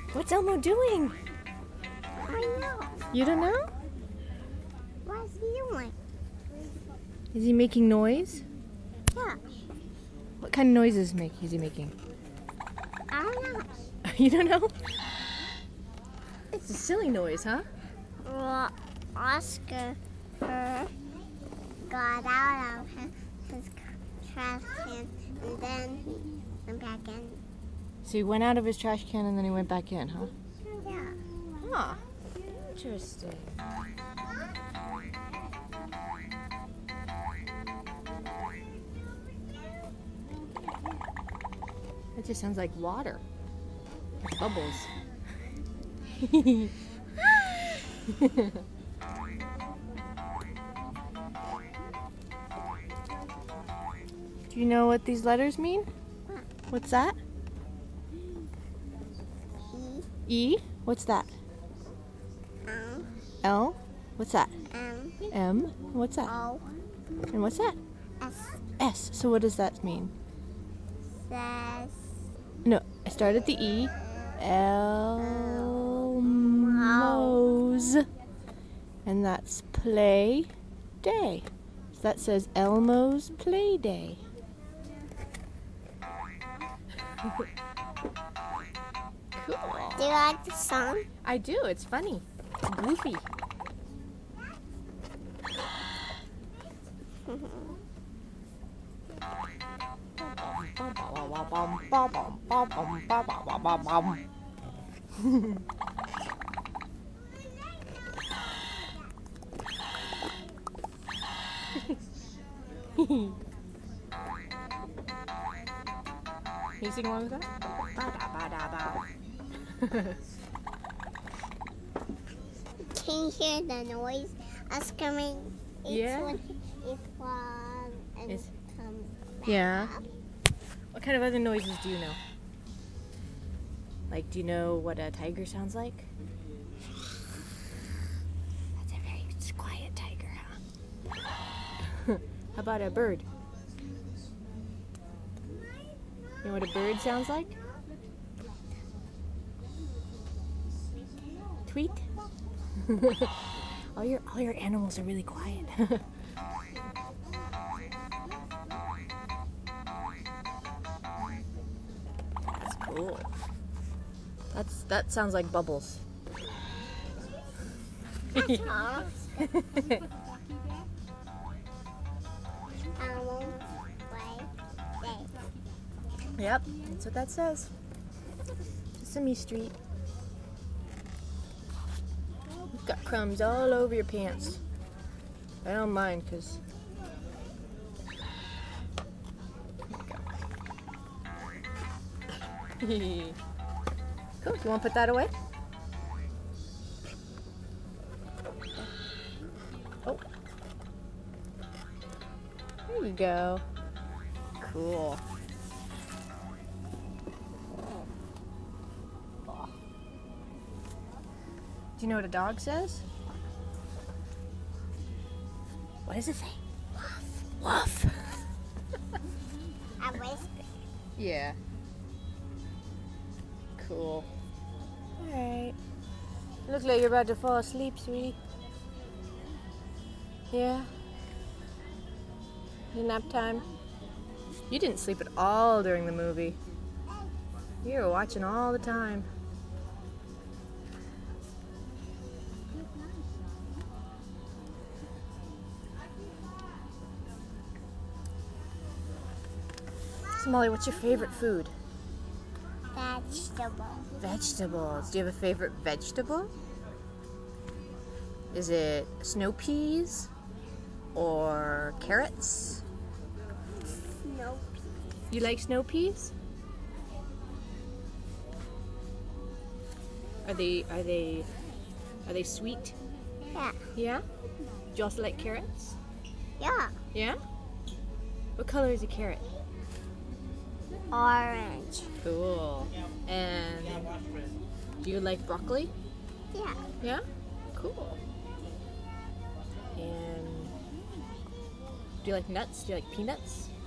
What's Elmo doing? I know. You don't know? What's he doing? Is he making noise? Yeah. What kind of noises is he making? I don't know. You don't know? It's a silly noise, huh? Well, Oscar got out of his trash can and then he went back in. So he went out of his trash can and then he went back in, huh? Yeah. Huh. Interesting. That just sounds like water. Like bubbles. Do you know what these letters mean? What? What's that? E, E? What's that? L, L? What's that? M, M? What's that? O, And what's that? S, S. So what does that mean? says No, I start at the E. Elmo's. And that's play day. So that says Elmo's play day. Cool. Do you like the song? I do. It's funny. It's goofy. Can you sing along with that? Can you hear the noise? Us coming. Yeah. It's one and It's- comes back. Yeah. What kind of other noises do you know? Like, do you know what a tiger sounds like? That's a very quiet tiger, huh? How about a bird? You know what a bird sounds like? Tweet? all your animals are really quiet. That's cool. That sounds like bubbles. That's all. Elmo play day. Yep, that's what that says. Sesame Street. You've got crumbs all over your pants. I don't mind, because... Cool, you want to put that away? Oh. There we go. Cool. Do you know what a dog says? What does it say? Woof. Woof. I whisper. Yeah. Cool. Alright. Looks like you're about to fall asleep, sweetie. Yeah? Is it nap time? You didn't sleep at all during the movie. You were watching all the time. So Molly, what's your favorite food? Vegetable. Vegetables. Do you have a favorite vegetable? Is it snow peas or carrots? Snow pea. You like snow peas? Are they sweet? Yeah. Yeah? Do you also like carrots? Yeah. Yeah? What color is a carrot? Orange. Cool. And do you like broccoli? Yeah. Yeah? Cool. And do you like nuts? Do you like peanuts?